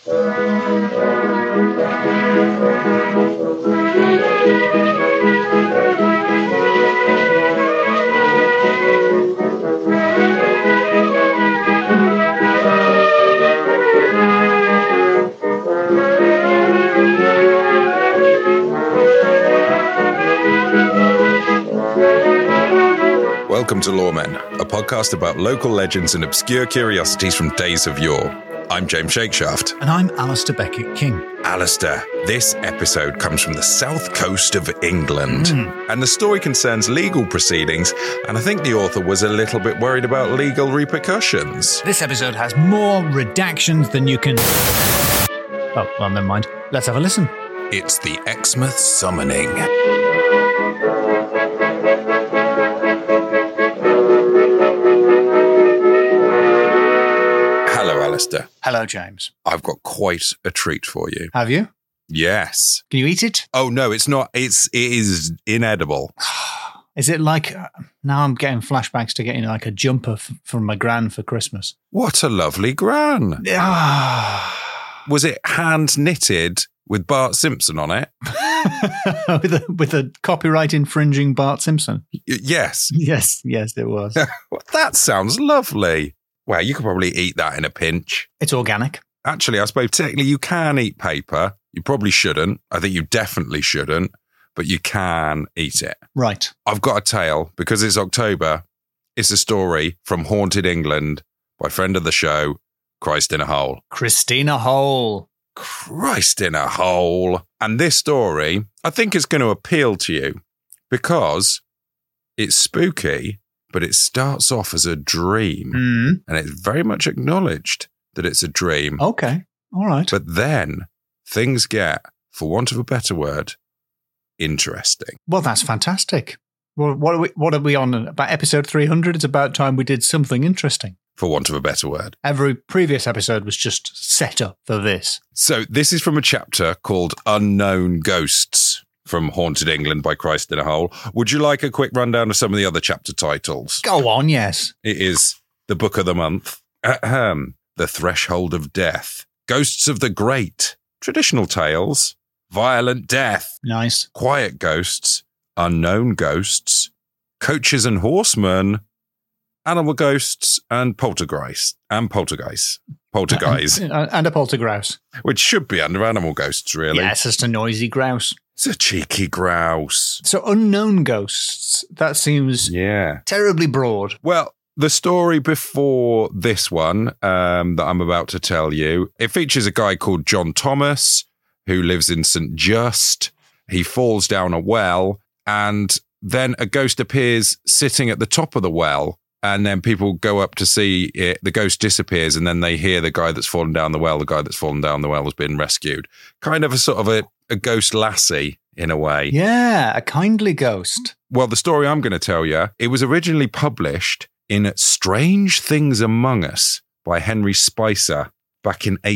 Welcome to Lawmen, a podcast about local legends and obscure curiosities from days of yore. I'm James Shakeshaft. And I'm Alistair Beckett-King. Alistair, this episode comes from the south coast of England. And the story concerns legal proceedings, and I think the author was a little bit worried about legal repercussions. This episode has more redactions than you can... Oh, well, never mind. Let's have a listen. It's the Exmouth Summoning. Hello, Alistair. Hello, James. I've got quite a treat for you. Have you? Yes. Can you eat it? Oh, no, it's not. It is inedible. Is it like... now I'm getting flashbacks to getting like a jumper from my gran for Christmas. What a lovely gran. Was it hand knitted with Bart Simpson on it? with a copyright infringing Bart Simpson? Yes. Yes, it was. That sounds lovely. Well, you could probably eat that in a pinch. It's organic. Actually, I suppose technically you can eat paper. You probably shouldn't. I think you definitely shouldn't, but you can eat it. Right. I've got a tale because it's October. It's a story from Haunted England by friend of the show, Christ in a Hole. Christina Hole. Christ in a hole. And this story, I think it's going to appeal to you because it's spooky, but it starts off as a dream. And it's very much acknowledged that it's a dream. Okay. All right. But then things get, for want of a better word, interesting. Well, that's fantastic. Well, what are we on? About episode 300? It's about time we did something interesting. For want of a better word. Every previous episode was just set up for this. So this is from a chapter called Unknown Ghosts from Haunted England by Christ in a Hole. Would you like a quick rundown of some of the other chapter titles? Go on, yes. It is the Book of the Month, The Threshold of Death, Ghosts of the Great, Traditional Tales, Violent Death, Nice, Quiet Ghosts, Unknown Ghosts, Coaches and Horsemen, Animal Ghosts, and Poltergeist. And a poltergrouse. Which should be under Animal Ghosts, really. Yeah, it's just a noisy grouse. It's a cheeky grouse. So unknown ghosts, that seems terribly broad. Well, the story before this one that I'm about to tell you, it features a guy called John Thomas who lives in St. Just. He falls down a well and then a ghost appears sitting at the top of the well. And then people go up to see it. The ghost disappears, and then they hear the guy that's fallen down the well. The guy that's fallen down the well has been rescued. Kind of a sort of a ghost lassie in a way. Yeah, a kindly ghost. Well, the story I'm going to tell you, it was originally published in Strange Things Among Us by Henry Spicer back in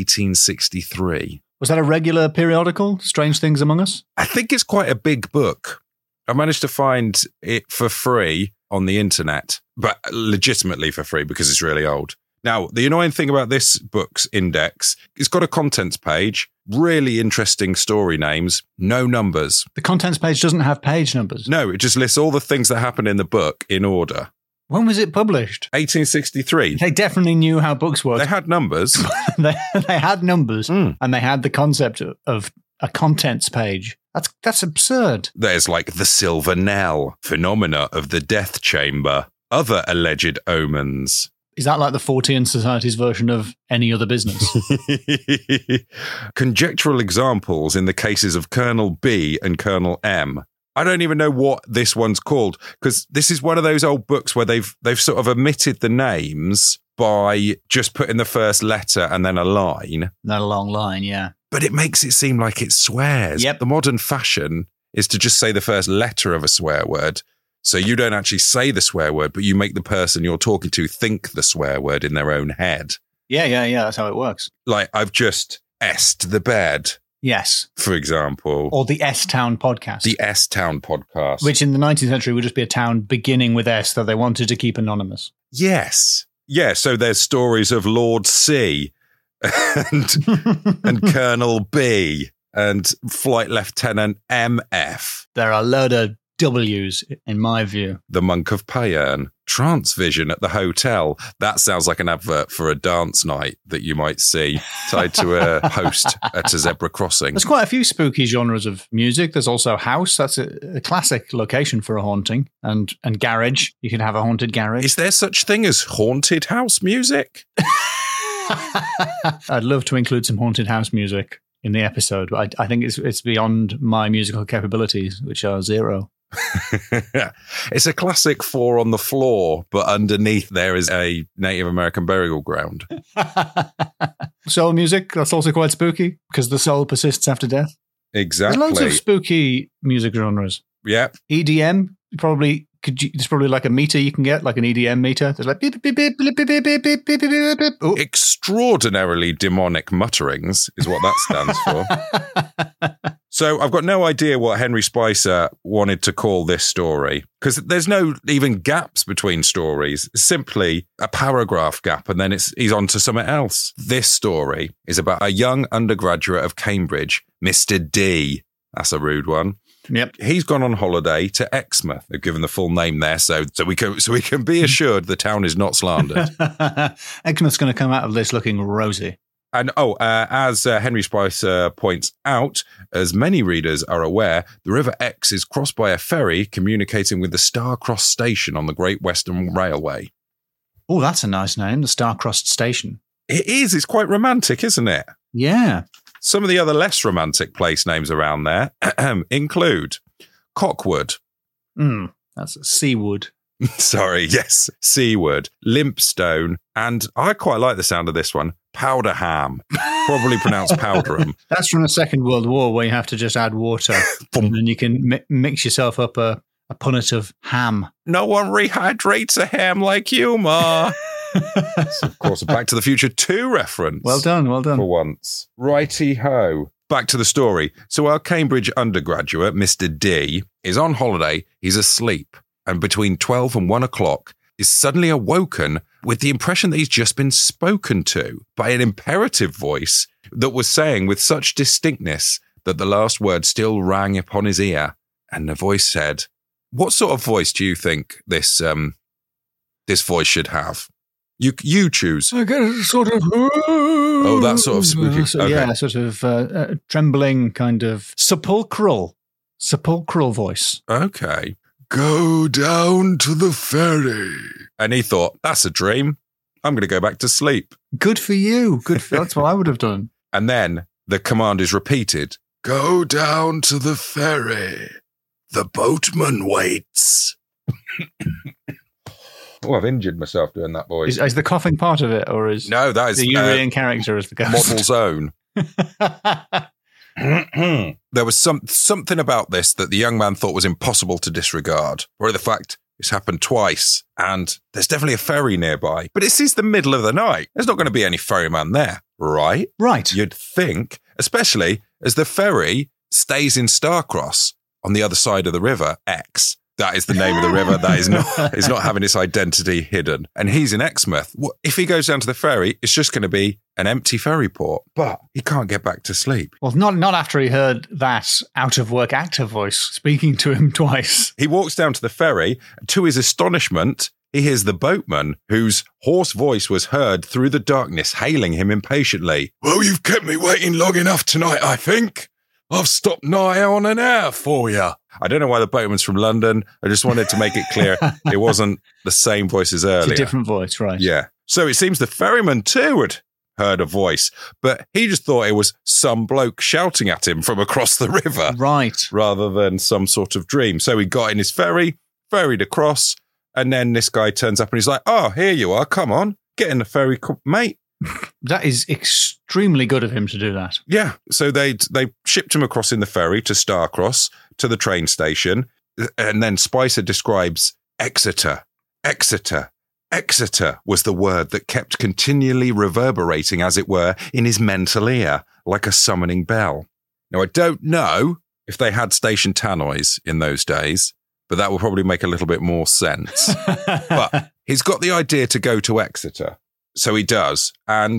1863. Was that a regular periodical, Strange Things Among Us? I think it's quite a big book. I managed to find it for free on the internet, but legitimately for free because it's really old. Now, the annoying thing about this book's index, it's got a contents page, really interesting story names, no numbers. The contents page doesn't have page numbers? No, it just lists all the things that happen in the book in order. When was it published? 1863. They definitely knew how books worked. They had numbers. they had numbers, and they had the concept of a contents page. That's absurd. There's like the Silver Knell, phenomena of the death chamber, other alleged omens. Is that like the Fortean Society's version of any other business? Conjectural examples in the cases of Colonel B and Colonel M. I don't even know what this one's called because this is one of those old books where they've sort of omitted the names by just putting the first letter and then a line. Not a long line, yeah. But it makes it seem like it swears. Yep. The modern fashion is to just say the first letter of a swear word. So you don't actually say the swear word, but you make the person you're talking to think the swear word in their own head. Yeah. That's how it works. Like, I've just S'd the bed. Yes. For example. Or the S-Town podcast. The S-Town podcast. Which in the 19th century would just be a town beginning with S that they wanted to keep anonymous. Yes. Yeah, so there's stories of Lord C and Colonel B and Flight Lieutenant MF. There are a load of W's, in my view. The Monk of Payerne. Transvision at the hotel. That sounds like an advert for a dance night that you might see tied to a host at a zebra crossing. There's quite a few spooky genres of music. There's also house. That's a classic location for a haunting. And garage. You can have a haunted garage. Is there such thing as haunted house music? I'd love to include some haunted house music in the episode, but I think it's beyond my musical capabilities, which are zero. It's a classic 4 on the floor, but underneath there is a Native American burial ground. Soul music, that's also quite spooky because the soul persists after death. Exactly. There's loads of spooky music genres. Yeah. EDM, there's probably like a meter you can get, like an EDM meter. There's like beep, beep, beep, beep, beep, beep, beep, beep, beep, beep, beep. Ooh. Extraordinarily demonic mutterings is what that stands for. So I've got no idea what Henry Spicer wanted to call this story because there's no even gaps between stories. It's simply a paragraph gap and then he's on to something else. This story is about a young undergraduate of Cambridge, Mr. D. That's a rude one. Yep. He's gone on holiday to Exmouth. They've given the full name there so we can be assured the town is not slandered. Exmouth's going to come out of this looking rosy. And as Henry Spicer points out, as many readers are aware, the River Exe is crossed by a ferry communicating with the Starcross Station on the Great Western Railway. Oh, that's a nice name, the Starcross Station. It is. It's quite romantic, isn't it? Yeah. Some of the other less romantic place names around there include Cockwood. That's Seawood. Sorry, yes, Seaward, Limpstone, and I quite like the sound of this one, Powderham, probably pronounced Powderham. That's from the Second World War where you have to just add water and then you can mix yourself up a punnet of ham. No one rehydrates a ham like you, Ma. It's, of course, a Back to the Future 2 reference. Well done. For once. Righty-ho. Back to the story. So our Cambridge undergraduate, Mr. D, is on holiday. He's asleep. And between 12 and 1 o'clock is suddenly awoken with the impression that he's just been spoken to by an imperative voice that was saying with such distinctness that the last word still rang upon his ear. And the voice said, what sort of voice do you think this voice should have? You choose. I get a sort of... Oh, that sort of spooky. Okay. Yeah, sort of trembling kind of sepulchral voice. Okay. Go down to the ferry. And he thought, that's a dream. I'm going to go back to sleep. Good for you. That's what I would have done. And then the command is repeated. Go down to the ferry. The boatman waits. Oh, I've injured myself doing that voice. Is the coughing part of it, or is no? That is the Urian character as the ghost? Model's own. There was something about this that the young man thought was impossible to disregard. Or the fact it's happened twice, and there's definitely a ferry nearby. But this is the middle of the night. There's not going to be any ferryman there, right? Right. You'd think, especially as the ferry stays in Starcross on the other side of the River Exe. That is the name of the river. That is not having its identity hidden. And he's in Exmouth. If he goes down to the ferry, it's just going to be an empty ferry port. But he can't get back to sleep. Well, not after he heard that out-of-work actor voice speaking to him twice. He walks down to the ferry. To his astonishment, he hears the boatman, whose hoarse voice was heard through the darkness, hailing him impatiently. Well, you've kept me waiting long enough tonight, I think. I've stopped nigh on an hour for you. I don't know why the boatman's from London. I just wanted to make it clear it wasn't the same voice as earlier. It's a different voice, right? Yeah. So it seems the ferryman too had heard a voice, but he just thought it was some bloke shouting at him from across the river. Right. Rather than some sort of dream. So he got in his ferried across, and then this guy turns up and he's like, oh, here you are. Come on. Get in the ferry, mate. That is extremely good of him to do that. Yeah. So they shipped him across in the ferry to Starcross, to the train station. And then Spicer describes Exeter. Exeter. Exeter was the word that kept continually reverberating, as it were, in his mental ear, like a summoning bell. Now, I don't know if they had station tannoys in those days, but that will probably make a little bit more sense. But he's got the idea to go to Exeter. So he does. And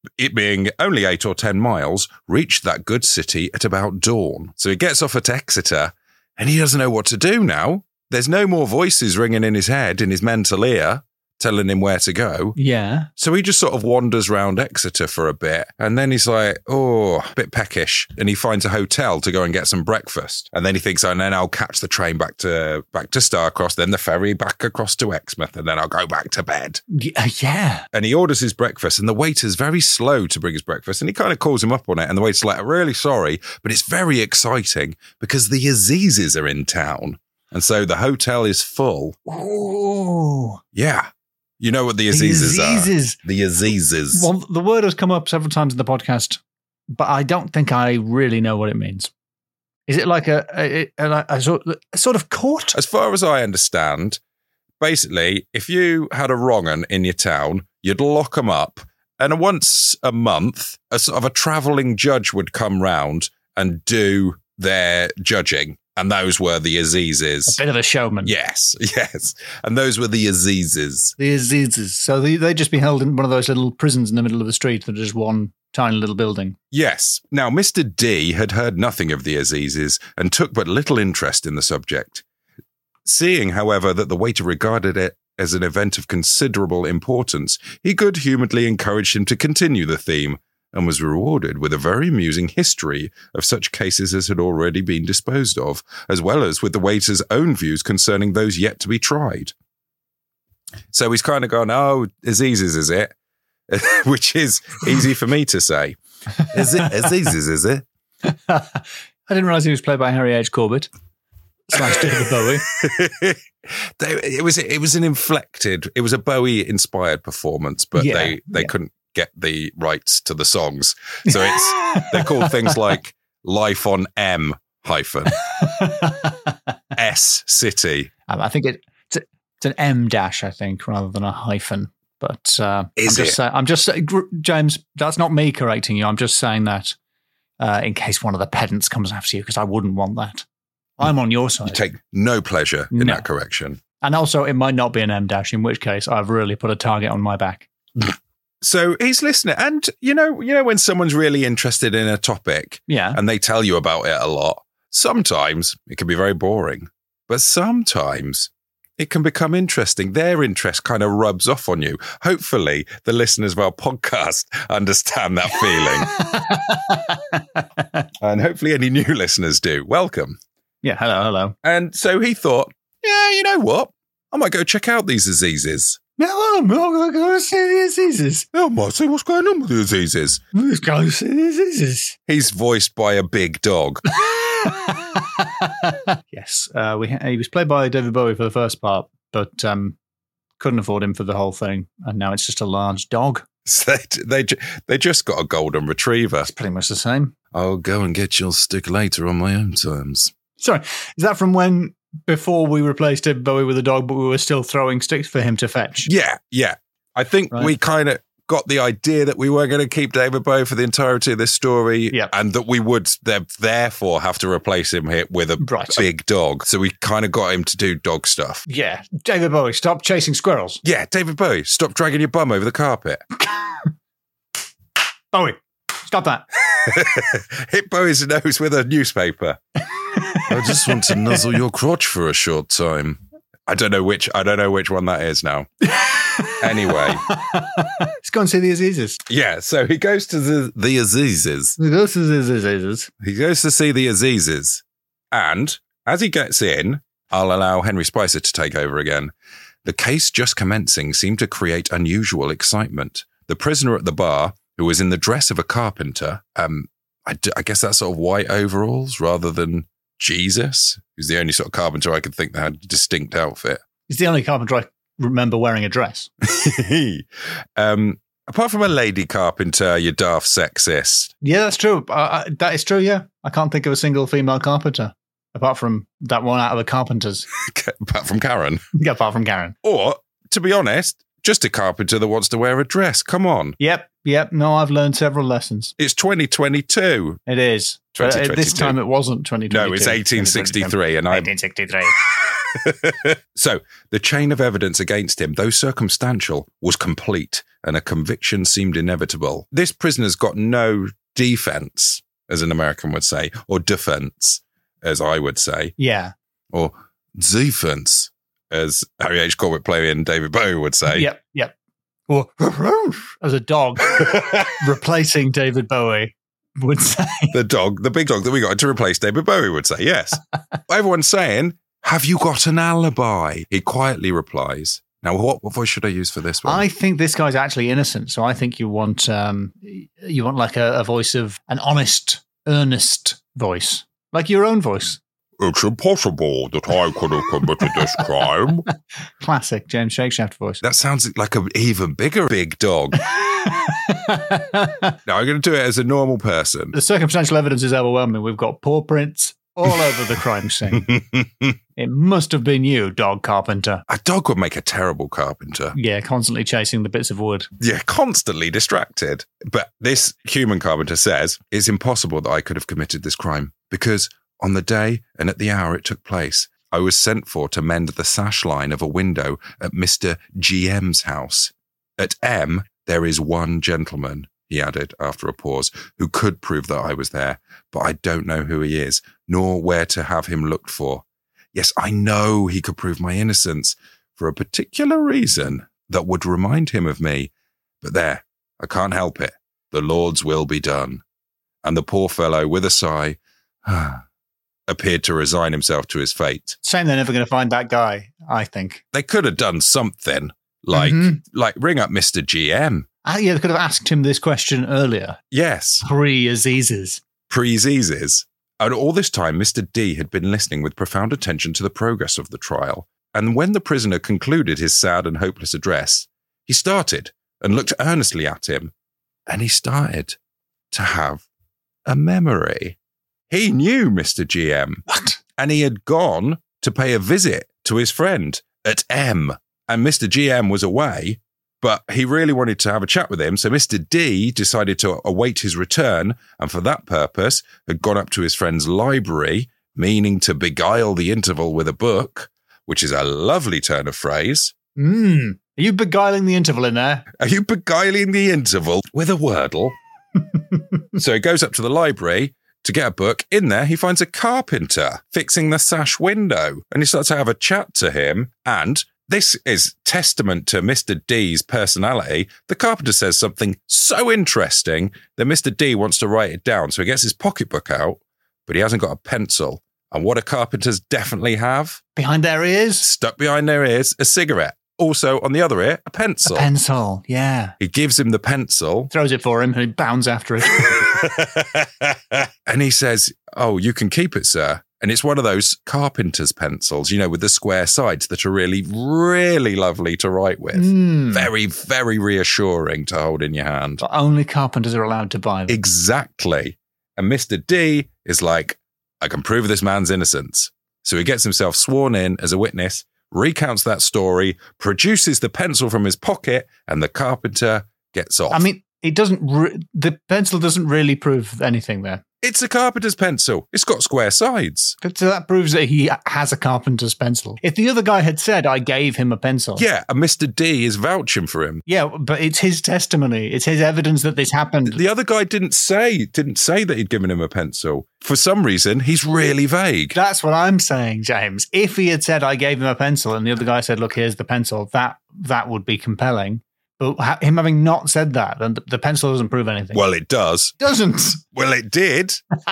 it being only 8 or 10 miles, reached that good city at about dawn. So he gets off at Exeter and he doesn't know what to do now. There's no more voices ringing in his head, in his mental ear, telling him where to go. Yeah. So he just sort of wanders around Exeter for a bit. And then he's like, a bit peckish. And he finds a hotel to go and get some breakfast. And then he thinks, and then I'll catch the train back to Starcross, then the ferry back across to Exmouth, and then I'll go back to bed. Yeah. And he orders his breakfast, and the waiter's very slow to bring his breakfast. And he kind of calls him up on it. And the waiter's like, I'm really sorry, but it's very exciting because the Azizes are in town. And so the hotel is full. Oh. Yeah. You know what the Azizes are? The Azizes. Well, the word has come up several times in the podcast, but I don't think I really know what it means. Is it like a sort of court? As far as I understand, basically, if you had a wrong 'un in your town, you'd lock them up, and once a month, a sort of a travelling judge would come round and do their judging. And those were the Azizes. A bit of a showman. Yes. And those were the Azizes. The Azizes. So they'd just be held in one of those little prisons in the middle of the street that are just one tiny little building. Yes. Now, Mr. D had heard nothing of the Azizes and took but little interest in the subject. Seeing, however, that the waiter regarded it as an event of considerable importance, he good-humouredly encouraged him to continue the theme, and was rewarded with a very amusing history of such cases as had already been disposed of, as well as with the waiter's own views concerning those yet to be tried. So he's kind of gone, Azizes, is it? Which is easy for me to say. Is it Azizes, is it? I didn't realise he was played by Harry H. Corbett / David Bowie. It was a Bowie-inspired performance, but they couldn't get the rights to the songs. So they're called things like Life on M S City. I think it's an M dash, I think, rather than a hyphen. But I'm just saying, James, that's not me correcting you. I'm just saying that in case one of the pedants comes after you, because I wouldn't want that. I'm on your side. You take no pleasure in that correction. And also, it might not be an M dash, in which case I've really put a target on my back. So he's listening. And, you know, when someone's really interested in a topic and they tell you about it a lot, sometimes it can be very boring, but sometimes it can become interesting. Their interest kind of rubs off on you. Hopefully, the listeners of our podcast understand that feeling. And hopefully any new listeners do. Welcome. Yeah, hello. And so he thought, you know what? I might go check out these Azizes. No, I'm not going to go see the Azizes. I might see what's going on with the Azizes. Let's go see the Azizes. He's voiced by a big dog. Yes, he was played by David Bowie for the first part, but couldn't afford him for the whole thing, and now it's just a large dog. So they just got a golden retriever. It's pretty much the same. I'll go and get your stick later on my own terms. Sorry, is that from when, before we replaced David Bowie with a dog, but we were still throwing sticks for him to fetch? Yeah. I think we kind of got the idea that we weren't going to keep David Bowie for the entirety of this story, and that we would therefore have to replace him here with a big dog. So we kind of got him to do dog stuff. Yeah. David Bowie, stop chasing squirrels. Yeah, David Bowie, stop dragging your bum over the carpet. Bowie, stop that. Hit Bowie's nose with a newspaper. I just want to nuzzle your crotch for a short time. I don't know which one that is now. Anyway. Let's go and see the Azizes. Yeah, so he goes to the Azizes. He goes to the Azizes. He goes to see the Azizes. And as he gets in, I'll allow Henry Spicer to take over again. The case just commencing seemed to create unusual excitement. The prisoner at the bar, who was in the dress of a carpenter, I guess that's sort of white overalls rather than Jesus, who's the only sort of carpenter I could think that had a distinct outfit. He's the only carpenter I remember wearing a dress. Apart from a lady carpenter, you daft sexist. Yeah, that's true. That is true, yeah. I can't think of a single female carpenter, apart from that one out of the Carpenters. Apart from Karen. Yeah, apart from Karen. Or, to be honest, just a carpenter that wants to wear a dress. Come on. Yep. No, I've learned several lessons. It's 2022. It is. 2022. This time it wasn't 2022. No, it's 1863. 1863. So, the chain of evidence against him, though circumstantial, was complete, and a conviction seemed inevitable. This prisoner's got no defense, as an American would say, or defense, as I would say. Yeah. Or defense, as Harry H. Corbett playing David Bowie would say. Yep. Or as a dog replacing David Bowie would say. The big dog that we got to replace David Bowie would say, yes. Everyone's saying, have you got an alibi? He quietly replies. Now, what voice should I use for this one? I think this guy's actually innocent, so I think you want like a voice of an honest, earnest voice, like your own voice. It's impossible that I could have committed this crime. Classic James Shakeshaft voice. That sounds like an even bigger big dog. Now, I'm going to do it as a normal person. The circumstantial evidence is overwhelming. We've got paw prints all over the crime scene. It must have been you, dog carpenter. A dog would make a terrible carpenter. Yeah, constantly chasing the bits of wood. Yeah, constantly distracted. But this human carpenter says, it's impossible that I could have committed this crime because on the day and at the hour it took place, I was sent for to mend the sash line of a window at Mr. GM's house. At M, there is one gentleman, he added after a pause, who could prove that I was there, but I don't know who he is, nor where to have him looked for. Yes, I know he could prove my innocence for a particular reason that would remind him of me. But there, I can't help it. The Lord's will be done. And the poor fellow, with a sigh, appeared to resign himself to his fate. Shame they're never going to find that guy, I think. They could have done something, like ring up Mr. GM. Yeah, they could have asked him this question earlier. Yes. Pre-Azizes. Pre-Azizes. And all this time, Mr. D had been listening with profound attention to the progress of the trial. And when the prisoner concluded his sad and hopeless address, he started and looked earnestly at him. And he started to have a memory. He knew Mr. GM. What? And he had gone to pay a visit to his friend at M. And Mr. GM was away, but he really wanted to have a chat with him. So Mr. D decided to await his return, and for that purpose had gone up to his friend's library, meaning to beguile the interval with a book, which is a lovely turn of phrase. Are you beguiling the interval in there? Are you beguiling the interval with a wordle? So he goes up to the library to get a book. In there, he finds a carpenter fixing the sash window, and he starts to have a chat to him. And this is testament to Mr. D's personality. The carpenter says something so interesting that Mr. D wants to write it down. So he gets his pocketbook out, but he hasn't got a pencil. And what do carpenters definitely have? Behind their ears? Stuck behind their ears, a cigarette. Also, on the other ear, a pencil. A pencil, yeah. He gives him the pencil. Throws it for him, and he bounds after it. And he says, "Oh, you can keep it, sir." And it's one of those carpenter's pencils, you know, with the square sides that are really, really lovely to write with. Very, very reassuring to hold in your hand. But only carpenters are allowed to buy them. Exactly. And Mr. D is like, I can prove this man's innocence. So he gets himself sworn in as a witness, recounts that story, produces the pencil from his pocket, and the carpenter gets off. I mean, it doesn't. The pencil doesn't really prove anything there. It's a carpenter's pencil. It's got square sides. But so that proves that he has a carpenter's pencil. If the other guy had said, I gave him a pencil. Yeah, and Mr. D is vouching for him. Yeah, but it's his testimony. It's his evidence that this happened. The other guy didn't say that he'd given him a pencil. For some reason, he's really vague. That's what I'm saying, James. If he had said, I gave him a pencil, and the other guy said, look, here's the pencil, that would be compelling. But him having not said that, then the pencil doesn't prove anything. Well, it does. Doesn't. Well, it did.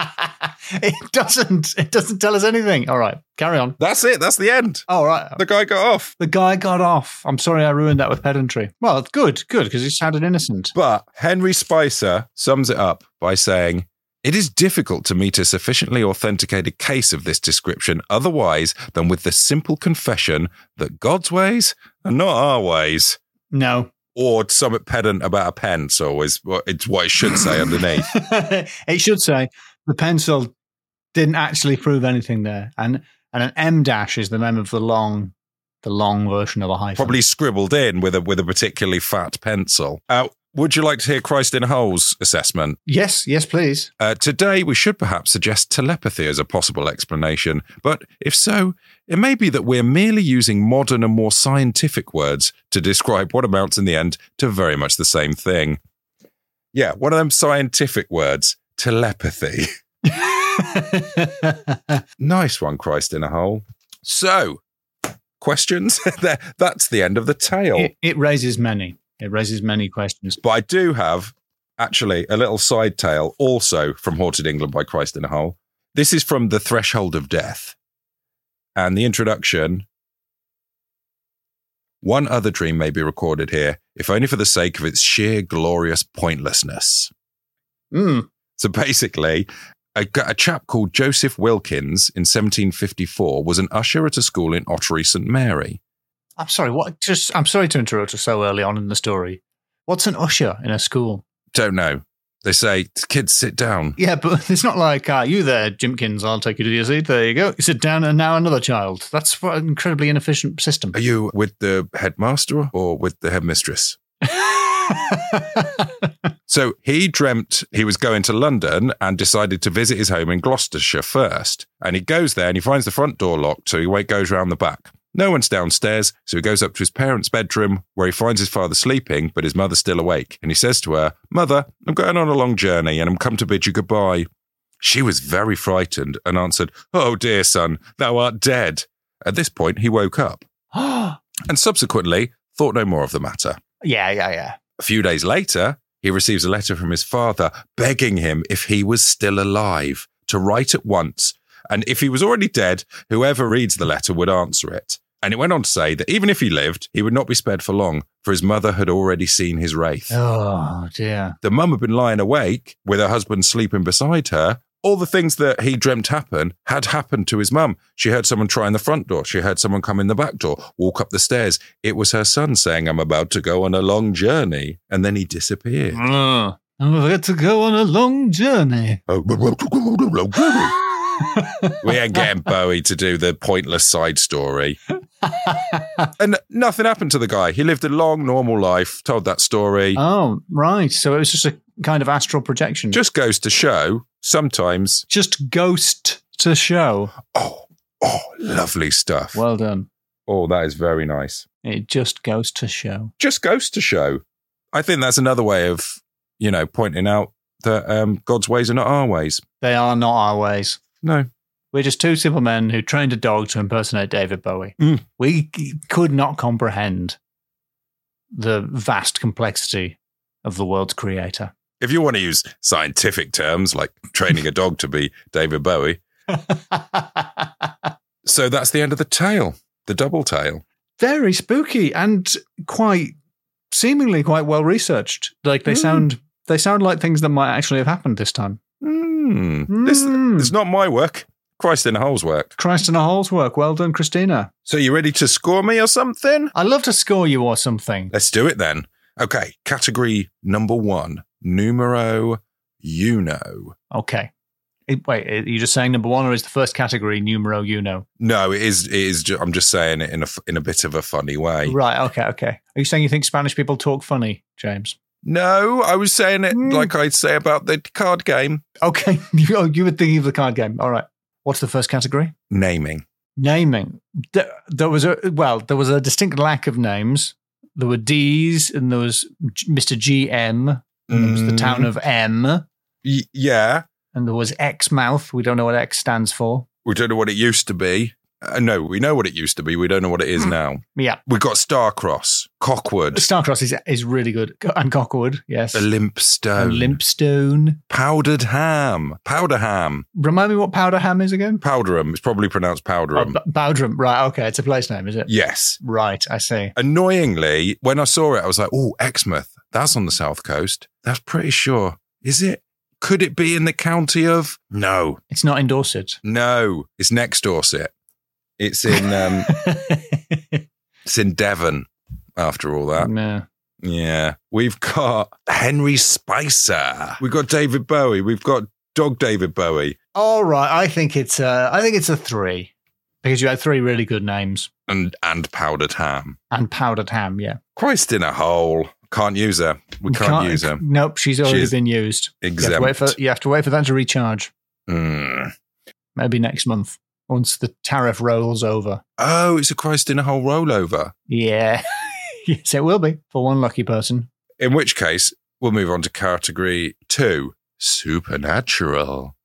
It doesn't. It doesn't tell us anything. All right, carry on. That's it. That's the end. All right. The guy got off. The guy got off. I'm sorry I ruined that with pedantry. Well, it's good, because he sounded innocent. But Henry Spicer sums it up by saying, it is difficult to meet a sufficiently authenticated case of this description otherwise than with the simple confession that God's ways are not our ways. No. Or something pedant about a pencil is it's what it should say underneath. It should say the pencil didn't actually prove anything there, and an M dash is the name of the long version of a hyphen. Probably scribbled in with a particularly fat pencil. Would you like to hear Christ in a Hole's assessment? Yes, please. Today, we should perhaps suggest telepathy as a possible explanation, but if so, it may be that we're merely using modern and more scientific words to describe what amounts in the end to very much the same thing. Yeah, one of them scientific words, telepathy. Nice one, Christ in a Hole. So, questions? That's the end of the tale. It raises many. It raises many questions. But I do have, actually, a little side tale also from Haunted England by Christ in a Hole. This is from The Threshold of Death. And the introduction, one other dream may be recorded here, if only for the sake of its sheer glorious pointlessness. So basically, a chap called Joseph Wilkins in 1754 was an usher at a school in Ottery St. Mary. I'm sorry, I'm sorry to interrupt you so early on in the story. What's an usher in a school? Don't know. They say, kids, sit down. Yeah, but it's not like, you there, Jimkins, I'll take you to your seat. There you go. You sit down and now another child. That's an incredibly inefficient system. Are you with the headmaster or with the headmistress? So he dreamt he was going to London and decided to visit his home in Gloucestershire first. And he goes there and he finds the front door locked, so he goes round the back. No one's downstairs, so he goes up to his parents' bedroom where he finds his father sleeping, but his mother's still awake. And he says to her, "Mother, I'm going on a long journey and I'm come to bid you goodbye." She was very frightened and answered, "Oh, dear son, thou art dead." At this point, he woke up and subsequently thought no more of the matter. Yeah. A few days later, he receives a letter from his father begging him, if he was still alive, to write at once. And if he was already dead, whoever reads the letter would answer it. And it went on to say that even if he lived, he would not be spared for long, for his mother had already seen his wraith. Oh, dear. The mum had been lying awake with her husband sleeping beside her. All the things that he dreamt had happened to his mum. She heard someone try in the front door. She heard someone come in the back door, walk up the stairs. It was her son saying, "I'm about to go on a long journey." And then he disappeared. I'm about to go on a long journey. We ain't getting Bowie to do the pointless side story. And nothing happened to the guy. He lived a long, normal life, told that story. Oh, right. So it was just a kind of astral projection. Just goes to show, sometimes. Just ghost to show. Oh, lovely stuff. Well done. Oh, that is very nice. It just goes to show. Just goes to show. I think that's another way of, pointing out that God's ways are not our ways. They are not our ways. No. We're just two simple men who trained a dog to impersonate David Bowie. We could not comprehend the vast complexity of the world's creator. If you want to use scientific terms like training a dog to be David Bowie. So that's the end of the tale, the double tale. Very spooky and seemingly quite well researched. Like they sound like things that might actually have happened this time. This is not my work. Christ in a Hole's work. Christ in a Hole's work. Well done, Christina. So you ready to score me or something? I'd love to score you or something. Let's do it then. Okay, category number 1, numero uno. Okay. Wait, are you just saying number 1 or is the first category numero uno? No, it is. I'm just saying it in a bit of a funny way. Right, okay. Are you saying you think Spanish people talk funny, James? No, I was saying it like I'd say about the card game. Okay, you were thinking of the card game. All right. What's the first category? Naming. There was a distinct lack of names. There were D's and there was Mr. GM and there was the town of M. Yeah. And there was Exmouth. We don't know what X stands for. We don't know what it used to be. No, we know what it used to be. We don't know what it is now. Yeah. We've got Starcross, Cockwood. Starcross is really good. And Cockwood, yes. Limpstone. Powdered ham. Powder ham. Remind me what Powder ham is again? Powderham. It's probably pronounced Powderham. Powderham. Right, okay. It's a place name, is it? Yes. Right, I see. Annoyingly, when I saw it, I was like, oh, Exmouth. That's on the south coast. That's pretty sure. Is it? Could it be in the county of? No. It's not in Dorset. No. It's next Dorset. It's in it's in Devon after all that. No. Yeah. We've got Henry Spicer. We've got David Bowie. We've got Dog David Bowie. All right. I think it's a 3 because you had 3 really good names. And powdered ham. And powdered ham, yeah. Christ in a Hole. Can't use her. We can't use her. Nope, she's already been used. Exempt. You have to wait for that to recharge. Mm. Maybe next month, once the tariff rolls over. Oh, it's a Christ in a hole rollover. Yeah. Yes, it will be for one lucky person. In which case, we'll move on to category 2, supernatural.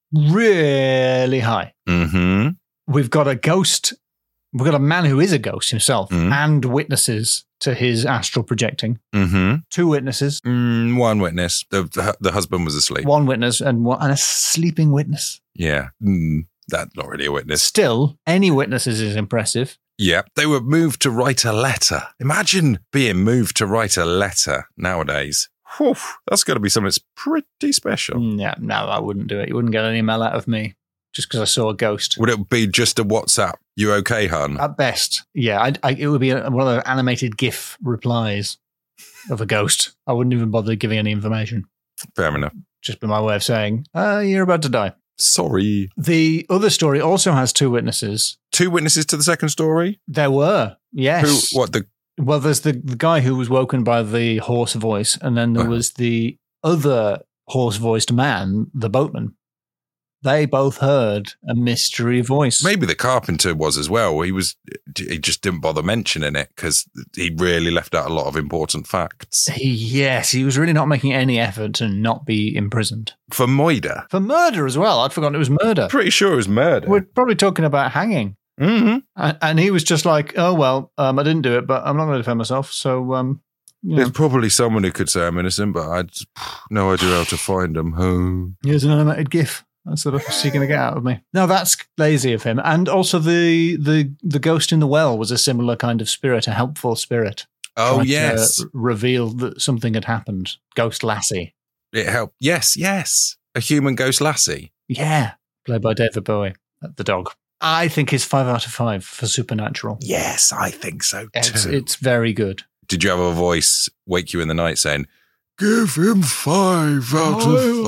Really high. Mm-hmm. We've got a ghost. We've got a man who is a ghost himself and witnesses to his astral projecting. Mm-hmm. 2 witnesses. One witness. The husband was asleep. 1 witness and a sleeping witness. Yeah. That's not really a witness. Still, any witnesses is impressive. Yeah. They were moved to write a letter. Imagine being moved to write a letter nowadays. Whew, that's got to be something that's pretty special. Yeah, no, I wouldn't do it. You wouldn't get an email out of me just because I saw a ghost. Would it be just a WhatsApp? You okay, hun? At best, yeah. It would be one of those animated GIF replies of a ghost. I wouldn't even bother giving any information. Fair enough. Just be my way of saying, you're about to die. Sorry. The other story also has 2 witnesses. 2 witnesses to the second story? There were, yes. Well, there's the guy who was woken by the hoarse voice, and then there was the other hoarse-voiced man, the boatman. They both heard a mystery voice. Maybe the carpenter was as well. He just didn't bother mentioning it because he really left out a lot of important facts. He was really not making any effort to not be imprisoned. For murder. For murder as well. I'd forgotten it was murder. Pretty sure it was murder. We're probably talking about hanging. Mm-hmm. And he was just like, oh, well, I didn't do it, but I'm not going to defend myself. So, There's probably someone who could say I'm innocent, but I just no idea how to find them. Here's an animated GIF. That's what he's going to get out of me. No, that's lazy of him. And also the ghost in the well was a similar kind of spirit, a helpful spirit. Oh, yes. To reveal that something had happened. Ghost Lassie. It helped. Yes. A human ghost lassie. Yeah. Played by David Bowie, the dog. I think it's 5 out of 5 for Supernatural. Yes, I think so too. It's very good. Did you have a voice wake you in the night saying, give him 5 out of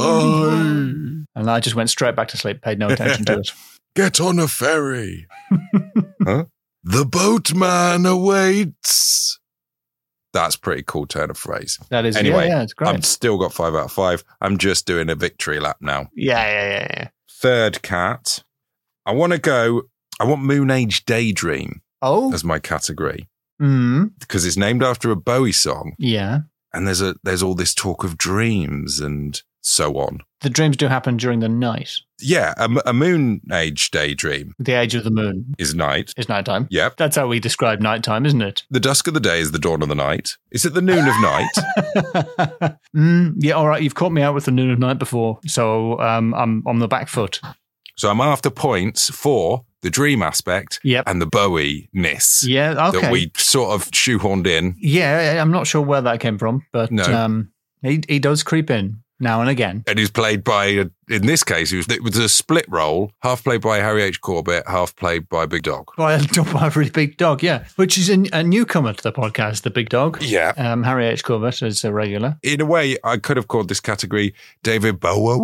5? And I just went straight back to sleep, paid no attention to it. Get on a ferry. Huh? The boatman awaits. That's a pretty cool turn of phrase. That is. Anyway, yeah, it's great. I've still got 5 out of 5. I'm just doing a victory lap now. Yeah. Third cat. I want Moon Age Daydream as my category. Because it's named after a Bowie song. Yeah. And there's all this talk of dreams and so on. The dreams do happen during the night. Yeah, a Moon Age Daydream. The age of the moon. Is night. Is nighttime. Yep. That's how we describe nighttime, isn't it? The dusk of the day is the dawn of the night. Is it the noon of night? Yeah, all right. You've caught me out with the noon of night before. So I'm on the back foot. So I'm after points for the dream aspect and the Bowie-ness. Yeah, okay. That we sort of shoehorned in. Yeah, I'm not sure where that came from, but he does creep in now and again. And he's played by, in this case, it was a split role, half played by Harry H. Corbett, half played by Big Dog. By a really big dog, yeah. Which is a newcomer to the podcast, the Big Dog. Yeah. Harry H. Corbett is a regular. In a way, I could have called this category David Bowie.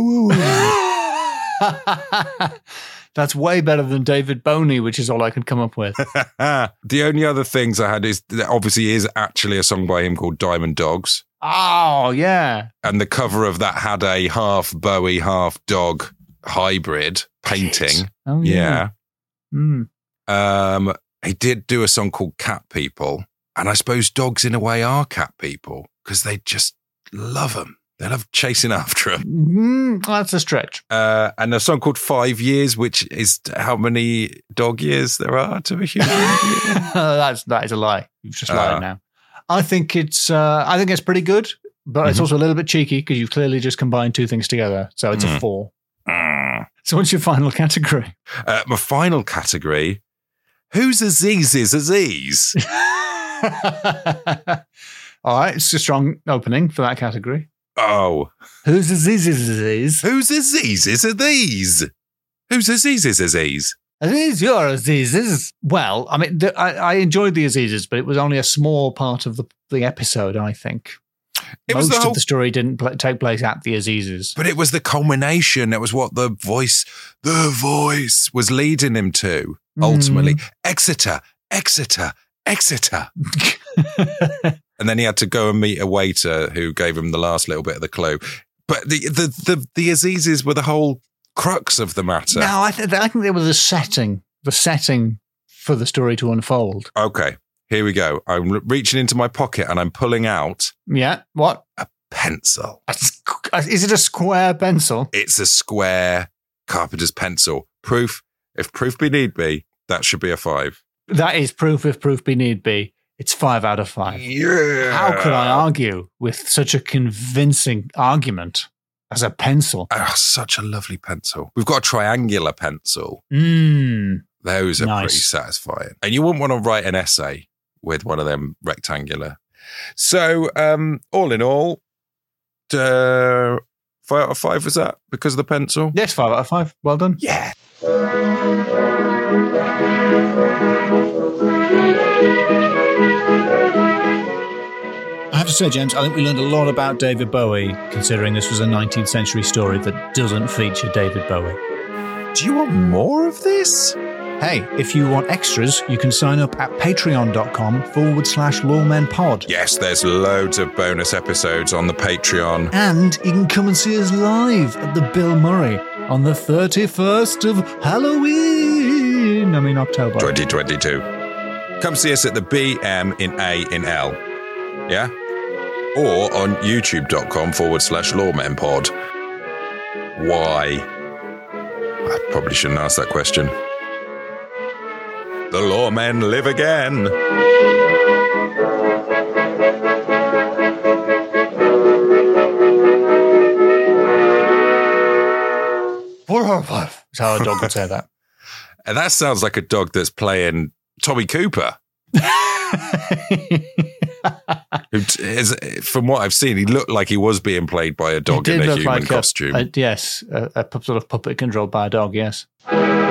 That's way better than David Boney, which is all I could come up with. The only other things I had is that obviously is actually a song by him called Diamond Dogs. Oh, yeah. And the cover of that had a half Bowie, half dog hybrid painting. Oh, yeah. He did do a song called Cat People. And I suppose dogs in a way are cat people because they just love them. They love chasing after them. That's a stretch. And a song called 5 Years, which is how many dog years there are to a human. That is a lie. You've just lied now. I think it's pretty good, but it's also a little bit cheeky because you've clearly just combined 2 things together. So it's a 4. So what's your final category? My final category, who's Aziz's Aziz? All right, it's a strong opening for that category. Oh. Who's Aziz's Aziz? Who's Aziz's Aziz? Who's Aziz's Aziz? Aziz, you're Aziz's. Well, I mean, I enjoyed the Aziz's, but it was only a small part of the episode, I think. Most of the story didn't take place at the Aziz's. But it was the culmination. It was what the voice was leading him to, ultimately. Exeter. And And then he had to go and meet a waiter who gave him the last little bit of the clue. But the Azizis were the whole crux of the matter. No, I think they were the setting for the story to unfold. Okay, here we go. I'm reaching into my pocket and I'm pulling out. Yeah, what? A pencil. Is it a square pencil? It's a square carpenter's pencil. Proof. If proof be need be, that should be a 5. That is proof if proof be need be. It's 5 out of 5. Yeah. How could I argue with such a convincing argument as a pencil? Oh, such a lovely pencil. We've got a triangular pencil. Those are pretty satisfying. And you wouldn't want to write an essay with one of them rectangular. So, all in all, 5 out of 5 was that because of the pencil? Yes, 5 out of 5. Well done. Yeah. I have to say, James, I think we learned a lot about David Bowie, considering this was a 19th century story that doesn't feature David Bowie. Do you want more of this? Hey, if you want extras, you can sign up at patreon.com/lawmenpod. Yes, there's loads of bonus episodes on the Patreon. And you can come and see us live at the Bill Murray on the 31st of October 2022. Come see us at the BM in A in L. Yeah? Or on youtube.com/lawmenpod. Why? I probably shouldn't ask that question. The lawmen live again. 405 is how a dog would say that. And that sounds like a dog that's playing Tommy Cooper. From what I've seen, he looked like he was being played by a dog in a human costume. Yes, a sort of puppet controlled by a dog, yes.